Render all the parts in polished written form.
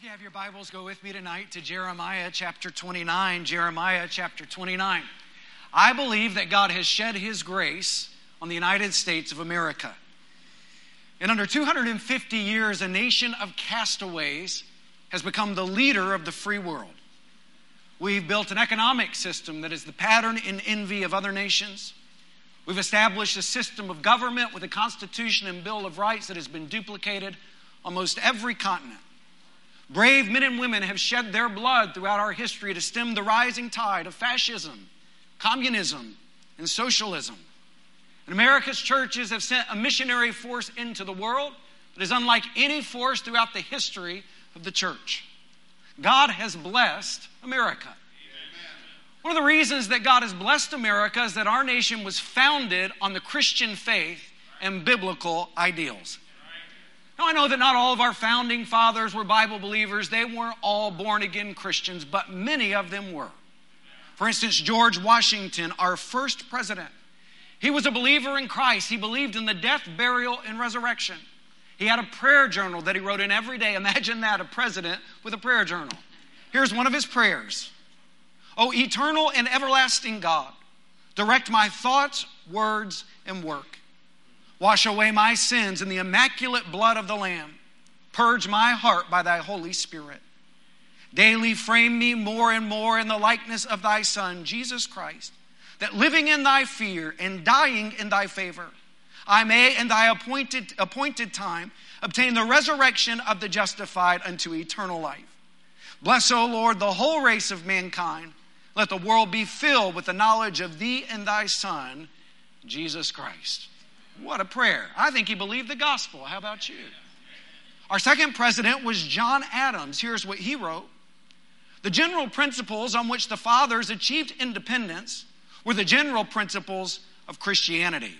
If you have your Bibles, go with me tonight to Jeremiah chapter 29. Jeremiah chapter 29. I believe that God has shed His grace on the United States of America. In under 250 years, a nation of castaways has become the leader of the free world. We've built an economic system that is the pattern and envy of other nations. We've established a system of government with a Constitution and Bill of Rights that has been duplicated on most every continent. Brave men and women have shed their blood throughout our history to stem the rising tide of fascism, communism, and socialism. And America's churches have sent a missionary force into the world that is unlike any force throughout the history of the church. God has blessed America. One of the reasons that God has blessed America is that our nation was founded on the Christian faith and biblical ideals. Now, I know that not all of our founding fathers were Bible believers. They weren't all born-again Christians, but many of them were. For instance, George Washington, our first president, he was a believer in Christ. He believed in the death, burial, and resurrection. He had a prayer journal that he wrote in every day. Imagine that, a president with a prayer journal. Here's one of his prayers. "O eternal and everlasting God, direct my thoughts, words, and work. Wash away my sins in the immaculate blood of the Lamb. Purge my heart by thy Holy Spirit. Daily frame me more and more in the likeness of thy Son, Jesus Christ, that living in thy fear and dying in thy favor, I may in thy appointed time obtain the resurrection of the justified unto eternal life. Bless, O Lord, the whole race of mankind. Let the world be filled with the knowledge of thee and thy Son, Jesus Christ." What a prayer. I think he believed the gospel. How about you? Our second president was John Adams. Here's what he wrote. "The general principles on which the fathers achieved independence were the general principles of Christianity.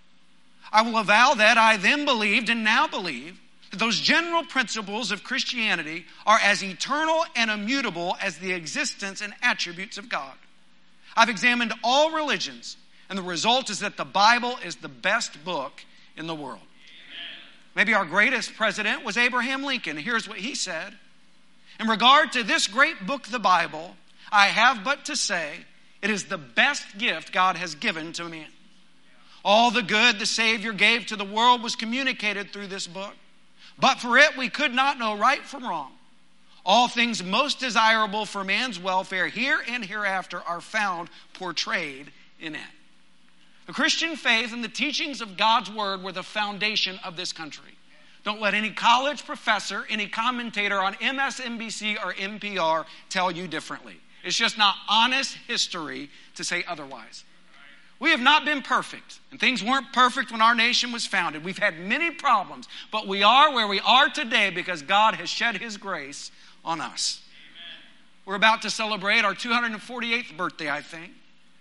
I will avow that I then believed and now believe that those general principles of Christianity are as eternal and immutable as the existence and attributes of God. I've examined all religions, and the result is that the Bible is the best book in the world." Amen. Maybe our greatest president was Abraham Lincoln. Here's what he said. "In regard to this great book, the Bible, I have but to say, it is the best gift God has given to man. All the good the Savior gave to the world was communicated through this book. But for it, we could not know right from wrong. All things most desirable for man's welfare here and hereafter are found portrayed in it." The Christian faith and the teachings of God's Word were the foundation of this country. Don't let any college professor, any commentator on MSNBC or NPR tell you differently. It's just not honest history to say otherwise. We have not been perfect, and things weren't perfect when our nation was founded. We've had many problems, but we are where we are today because God has shed His grace on us. Amen. We're about to celebrate our 248th birthday, I think.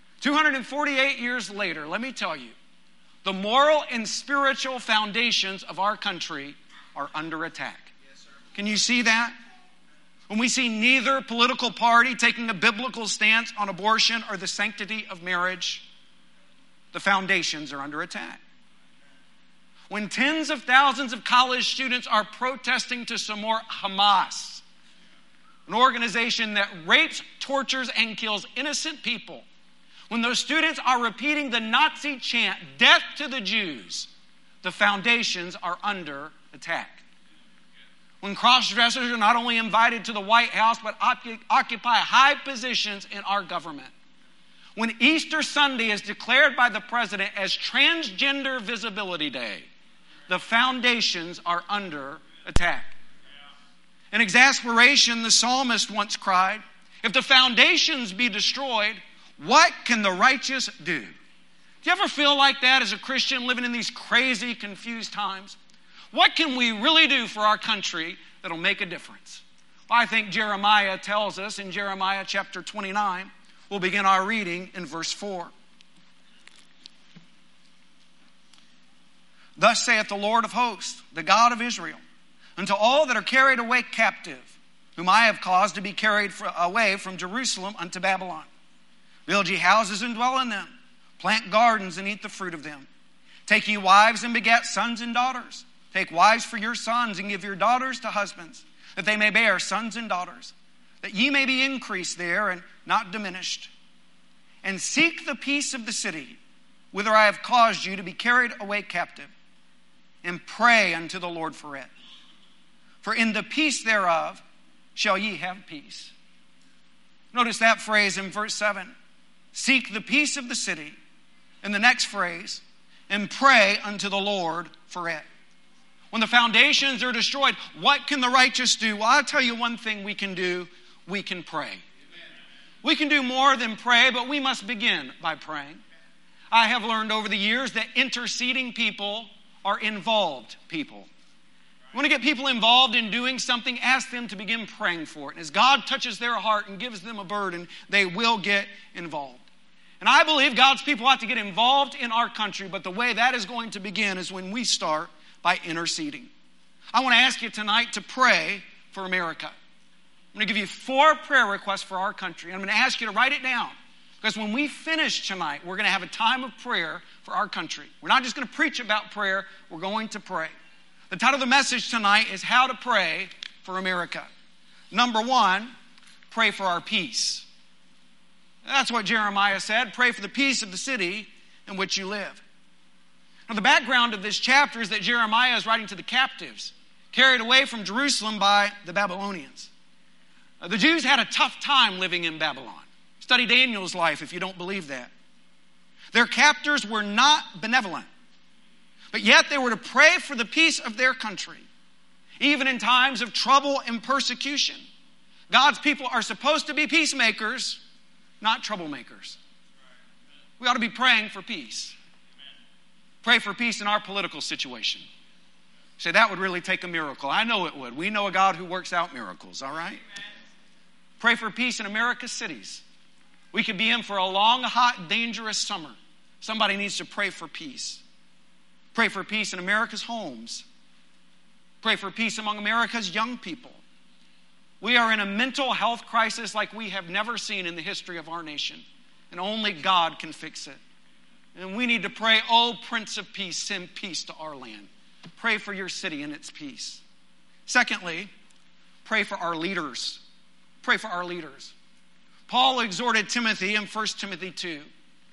248 years later, let me tell you, the moral and spiritual foundations of our country are under attack. Yes, sir. Can you see that? When we see neither political party taking a biblical stance on abortion or the sanctity of marriage, the foundations are under attack. When tens of thousands of college students are protesting to support Hamas, an organization that rapes, tortures, and kills innocent people, when those students are repeating the Nazi chant, "Death to the Jews," the foundations are under attack. When cross-dressers are not only invited to the White House, but occupy high positions in our government. When Easter Sunday is declared by the president as Transgender Visibility Day, the foundations are under attack. In exasperation, the psalmist once cried, "If the foundations be destroyed, what can the righteous do?" Do you ever feel like that as a Christian living in these crazy, confused times? What can we really do for our country that'll make a difference? Well, I think Jeremiah tells us in Jeremiah chapter 29. We'll begin our reading in verse 4. "Thus saith the Lord of hosts, the God of Israel, unto all that are carried away captive, whom I have caused to be carried away from Jerusalem unto Babylon. Build ye houses and dwell in them. Plant gardens and eat the fruit of them. Take ye wives and beget sons and daughters. Take wives for your sons and give your daughters to husbands, that they may bear sons and daughters, that ye may be increased there and not diminished. And seek the peace of the city, whither I have caused you to be carried away captive, and pray unto the Lord for it. For in the peace thereof shall ye have peace. Notice that phrase in verse 7. Seek the peace of the city. In the next phrase, and pray unto the Lord for it. When the foundations are destroyed, what can the righteous do? Well, I'll tell you one thing we can do. We can pray. We can do more than pray, but we must begin by praying. I have learned over the years that interceding people are involved people. You want to get people involved in doing something, ask them to begin praying for it. And as God touches their heart and gives them a burden, they will get involved. And I believe God's people ought to get involved in our country, but the way that is going to begin is when we start by interceding. I want to ask you tonight to pray for America. I'm going to give you 4 prayer requests for our country. I'm going to ask you to write it down, because when we finish tonight, we're going to have a time of prayer for our country. We're not just going to preach about prayer, we're going to pray. The title of the message tonight is How to Pray for America. Number 1, pray for our peace. That's what Jeremiah said. Pray for the peace of the city in which you live. Now, the background of this chapter is that Jeremiah is writing to the captives carried away from Jerusalem by the Babylonians. The Jews had a tough time living in Babylon. Study Daniel's life if you don't believe that. Their captors were not benevolent, but yet they were to pray for the peace of their country, even in times of trouble and persecution. God's people are supposed to be peacemakers, not troublemakers. We ought to be praying for peace. Pray for peace in our political situation. Say, that would really take a miracle. I know it would. We know a God who works out miracles, all right? Pray for peace in America's cities. We could be in for a long, hot, dangerous summer. Somebody needs to pray for peace. Pray for peace in America's homes. Pray for peace among America's young people. We are in a mental health crisis like we have never seen in the history of our nation. And only God can fix it. And we need to pray, oh, Prince of Peace, send peace to our land. Pray for your city and its peace. Secondly, pray for our leaders. Pray for our leaders. Paul exhorted Timothy in 1 Timothy 2.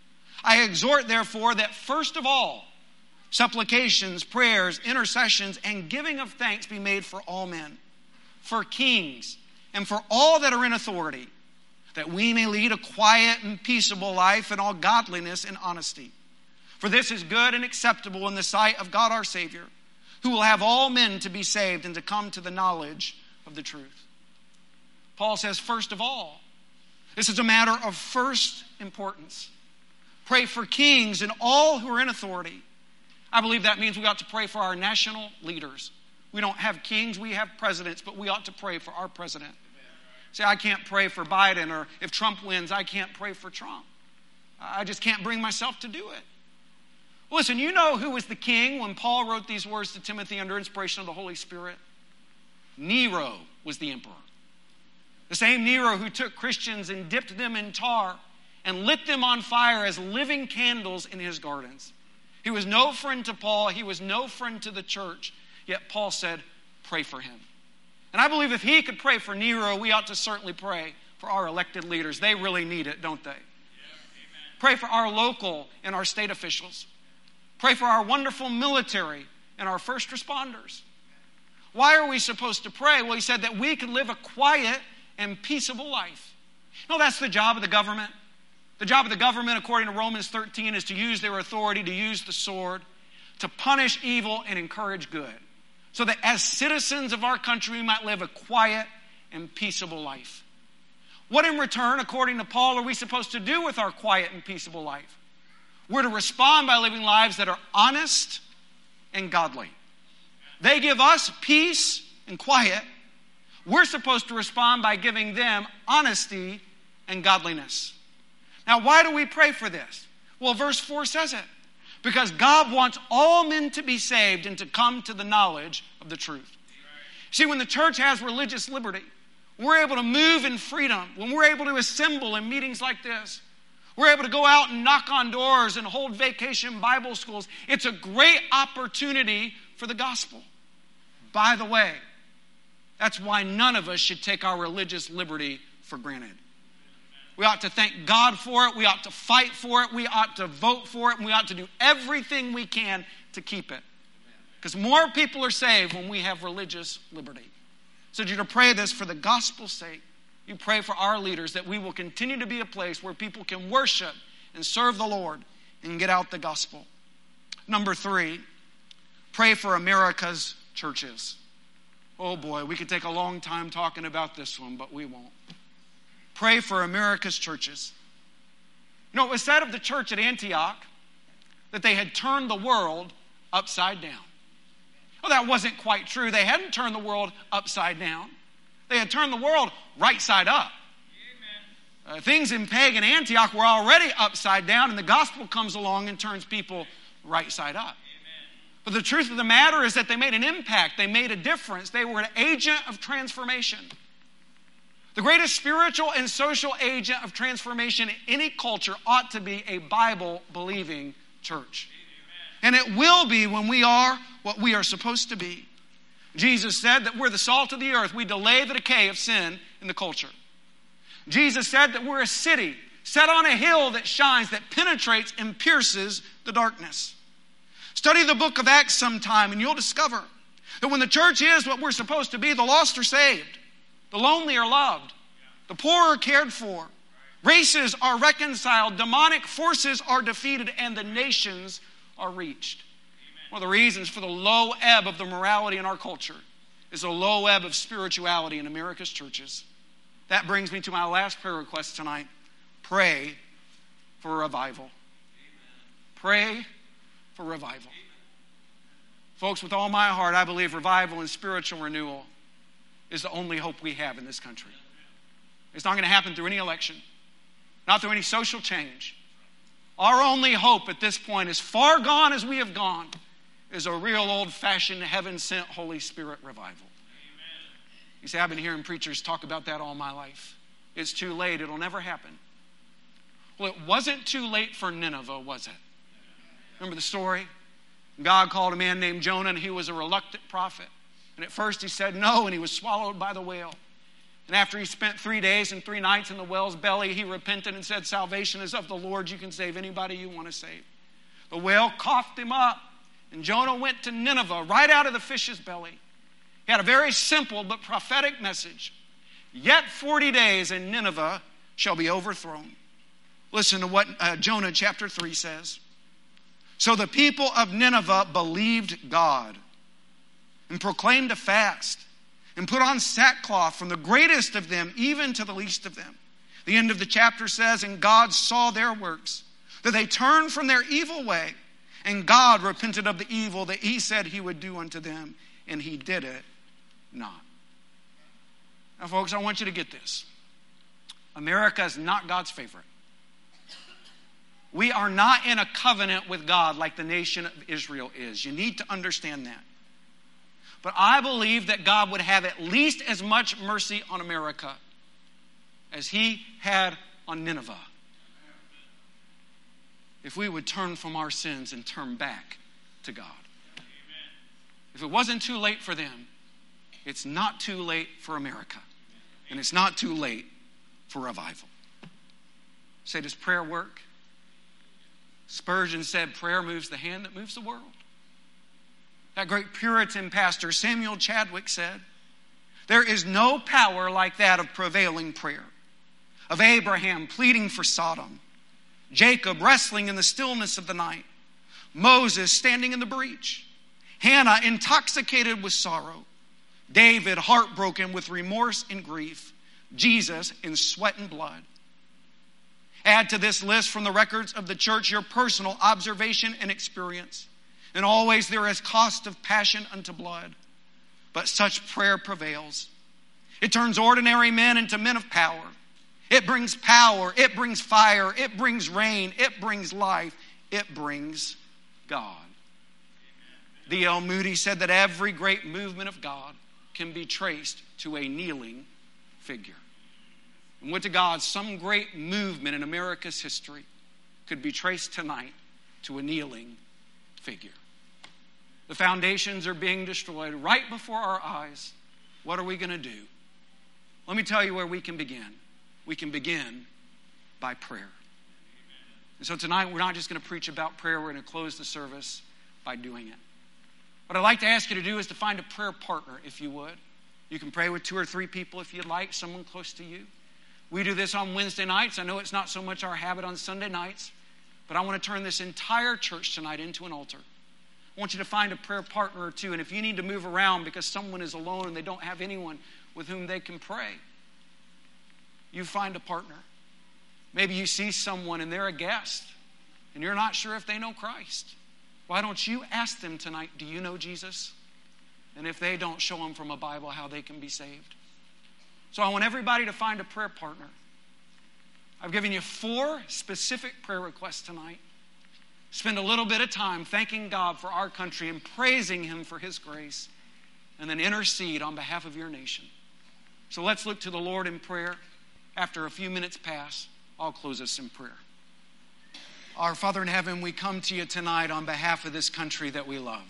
I exhort, therefore, that first of all, supplications, prayers, intercessions, and giving of thanks be made for all men, for kings, and for all that are in authority, that we may lead a quiet and peaceable life in all godliness and honesty. For this is good and acceptable in the sight of God our Savior, who will have all men to be saved and to come to the knowledge of the truth. Paul says, first of all, this is a matter of first importance. Pray for kings and all who are in authority. I believe that means we ought to pray for our national leaders. We don't have kings, we have presidents, but we ought to pray for our president. Say, I can't pray for Biden, or if Trump wins, I can't pray for Trump. I just can't bring myself to do it. Listen, you know who was the king when Paul wrote these words to Timothy under inspiration of the Holy Spirit? Nero was the emperor. The same Nero who took Christians and dipped them in tar and lit them on fire as living candles in his gardens. He was no friend to Paul. He was no friend to the church. Yet Paul said, pray for him. And I believe if he could pray for Nero, we ought to certainly pray for our elected leaders. They really need it, don't they? Yeah, pray for our local and our state officials. Pray for our wonderful military and our first responders. Why are we supposed to pray? Well, he said that we could live a quiet and peaceable life. No, that's the job of the government. The job of the government, according to Romans 13, is to use their authority, to use the sword, to punish evil and encourage good. So that as citizens of our country, we might live a quiet and peaceable life. What in return, according to Paul, are we supposed to do with our quiet and peaceable life? We're to respond by living lives that are honest and godly. They give us peace and quiet. We're supposed to respond by giving them honesty and godliness. Now, why do we pray for this? Well, verse 4 says it. Because God wants all men to be saved and to come to the knowledge of the truth. See, when the church has religious liberty, we're able to move in freedom. When we're able to assemble in meetings like this, we're able to go out and knock on doors and hold vacation Bible schools. It's a great opportunity for the gospel. By the way, That's why none of us should take our religious liberty for granted. We ought to thank God for it. We ought to fight for it. We ought to vote for it. And we ought to do everything we can to keep it. Because more people are saved when we have religious liberty. So you're to pray this for the gospel's sake. You pray for our leaders that we will continue to be a place where people can worship and serve the Lord and get out the gospel. Number 3, pray for America's churches. Oh boy, we could take a long time talking about this one, but we won't. Pray for America's churches. You know, it was said of the church at Antioch that they had turned the world upside down. Well, that wasn't quite true. They hadn't turned the world upside down. They had turned the world right side up. Things in pagan Antioch were already upside down, and the gospel comes along and turns people right side up. But the truth of the matter is that they made an impact. They made a difference. They were an agent of transformation. The greatest spiritual and social agent of transformation in any culture ought to be a Bible-believing church. And it will be when we are what we are supposed to be. Jesus said that we're the salt of the earth. We delay the decay of sin in the culture. Jesus said that we're a city set on a hill that shines, that penetrates and pierces the darkness. Study the book of Acts sometime and you'll discover that when the church is what we're supposed to be, the lost are saved. The lonely are loved. The poor are cared for. Races are reconciled. Demonic forces are defeated. And the nations are reached. One of the reasons for the low ebb of the morality in our culture is a low ebb of spirituality in America's churches. That brings me to my last prayer request tonight. Pray for a revival. Pray for revival. Folks, with all my heart, I believe revival and spiritual renewal is the only hope we have in this country. It's not going to happen through any election, not through any social change. Our only hope at this point, as far gone as we have gone, is a real old-fashioned, heaven-sent Holy Spirit revival. Amen. You say, I've been hearing preachers talk about that all my life. It's too late. It'll never happen. Well, it wasn't too late for Nineveh, was it? Remember the story? God called a man named Jonah, and he was a reluctant prophet. And at first he said no, and he was swallowed by the whale. And after he spent 3 days and 3 nights in the whale's belly, he repented and said, salvation is of the Lord. You can save anybody you want to save. The whale coughed him up, and Jonah went to Nineveh right out of the fish's belly. He had a very simple but prophetic message. Yet 40 days and Nineveh shall be overthrown. Listen to what Jonah chapter 3 says. So the people of Nineveh believed God and proclaimed a fast and put on sackcloth from the greatest of them even to the least of them. The end of the chapter says, and God saw their works, that they turned from their evil way, and God repented of the evil that he said he would do unto them, and he did it not. Now, folks, I want you to get this. America is not God's favorite. We are not in a covenant with God like the nation of Israel is. You need to understand that. But I believe that God would have at least as much mercy on America as he had on Nineveh if we would turn from our sins and turn back to God. If it wasn't too late for them, it's not too late for America. And it's not too late for revival. Say, does prayer work? Spurgeon said, prayer moves the hand that moves the world. That great Puritan pastor Samuel Chadwick said, there is no power like that of prevailing prayer, of Abraham pleading for Sodom, Jacob wrestling in the stillness of the night, Moses standing in the breach, Hannah intoxicated with sorrow, David heartbroken with remorse and grief, Jesus in sweat and blood. Add to this list from the records of the church your personal observation and experience. And always there is cost of passion unto blood. But such prayer prevails. It turns ordinary men into men of power. It brings power. It brings fire. It brings rain. It brings life. It brings God. D.L. Moody said that every great movement of God can be traced to a kneeling figure. And would to God, some great movement in America's history could be traced tonight to a kneeling figure. The foundations are being destroyed right before our eyes. What are we going to do? Let me tell you where we can begin. We can begin by prayer. And so tonight, we're not just going to preach about prayer. We're going to close the service by doing it. What I'd like to ask you to do is to find a prayer partner, if you would. You can pray with 2 or 3 people if you'd like, someone close to you. We do this on Wednesday nights. I know it's not so much our habit on Sunday nights, but I want to turn this entire church tonight into an altar. I want you to find a prayer partner or 2, and if you need to move around because someone is alone and they don't have anyone with whom they can pray, you find a partner. Maybe you see someone and they're a guest and you're not sure if they know Christ. Why don't you ask them tonight, do you know Jesus? And if they don't, show them from a Bible how they can be saved. So I want everybody to find a prayer partner. I've given you 4 specific prayer requests tonight. Spend a little bit of time thanking God for our country and praising Him for His grace. And then intercede on behalf of your nation. So let's look to the Lord in prayer. After a few minutes pass, I'll close us in prayer. Our Father in heaven, we come to you tonight on behalf of this country that we love.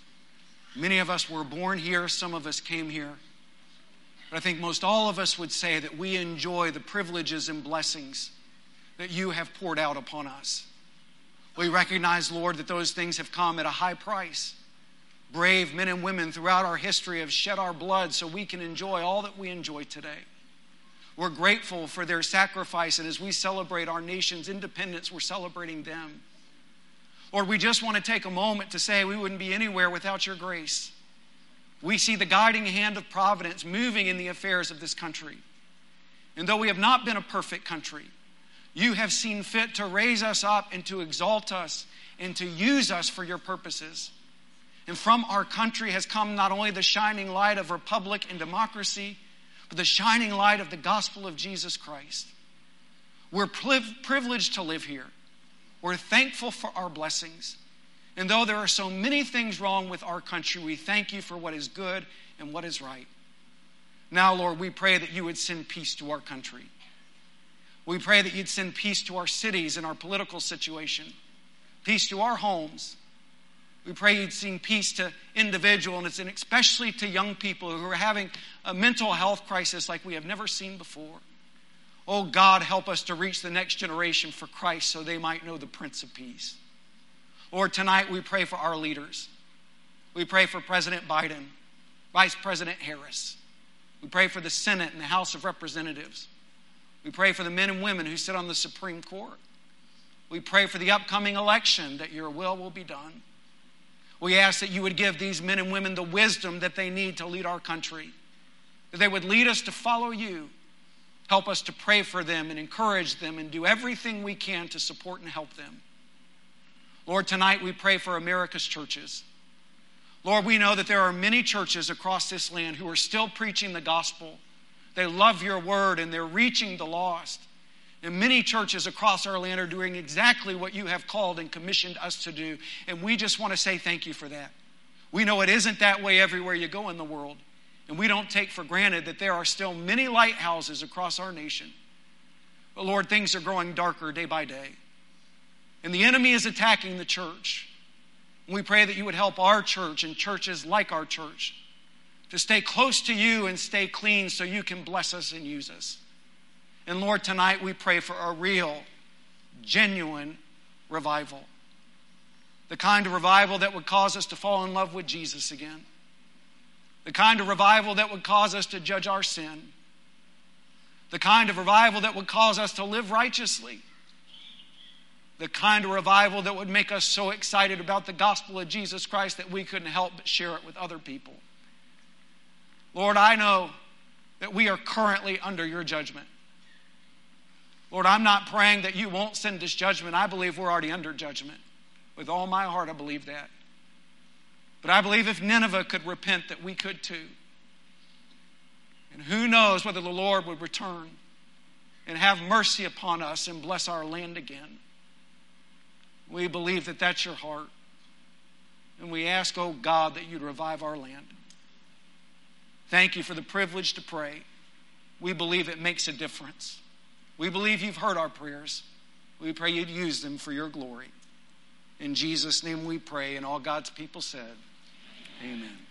Many of us were born here. Some of us came here. But I think most all of us would say that we enjoy the privileges and blessings that you have poured out upon us. We recognize, Lord, that those things have come at a high price. Brave men and women throughout our history have shed our blood so we can enjoy all that we enjoy today. We're grateful for their sacrifice, and as we celebrate our nation's independence, we're celebrating them. Lord, we just want to take a moment to say we wouldn't be anywhere without your grace. We see the guiding hand of providence moving in the affairs of this country. And though we have not been a perfect country, you have seen fit to raise us up and to exalt us and to use us for your purposes. And from our country has come not only the shining light of republic and democracy, but the shining light of the gospel of Jesus Christ. We're privileged to live here. We're thankful for our blessings. And though there are so many things wrong with our country, we thank you for what is good and what is right. Now, Lord, we pray that you would send peace to our country. We pray that you'd send peace to our cities and our political situation, peace to our homes. We pray you'd send peace to individuals and especially to young people who are having a mental health crisis like we have never seen before. Oh God, help us to reach the next generation for Christ so they might know the Prince of Peace. Lord, tonight we pray for our leaders. We pray for President Biden, Vice President Harris. We pray for the Senate and the House of Representatives. We pray for the men and women who sit on the Supreme Court. We pray for the upcoming election that your will be done. We ask that you would give these men and women the wisdom that they need to lead our country, that they would lead us to follow you. Help us to pray for them and encourage them and do everything we can to support and help them. Lord, tonight we pray for America's churches. Lord, we know that there are many churches across this land who are still preaching the gospel. They love your word and they're reaching the lost. And many churches across our land are doing exactly what you have called and commissioned us to do. And we just want to say thank you for that. We know it isn't that way everywhere you go in the world. And we don't take for granted that there are still many lighthouses across our nation. But Lord, things are growing darker day by day. And the enemy is attacking the church. And we pray that you would help our church and churches like our church to stay close to you and stay clean so you can bless us and use us. And Lord, tonight we pray for a real, genuine revival. The kind of revival that would cause us to fall in love with Jesus again. The kind of revival that would cause us to judge our sin. The kind of revival that would cause us to live righteously. The kind of revival that would make us so excited about the gospel of Jesus Christ that we couldn't help but share it with other people. Lord, I know that we are currently under your judgment. Lord, I'm not praying that you won't send this judgment. I believe we're already under judgment. With all my heart, I believe that. But I believe if Nineveh could repent, that we could too. And who knows whether the Lord would return and have mercy upon us and bless our land again. We believe that that's your heart. And we ask, oh God, that you'd revive our land. Thank you for the privilege to pray. We believe it makes a difference. We believe you've heard our prayers. We pray you'd use them for your glory. In Jesus' name we pray, and all God's people said, amen.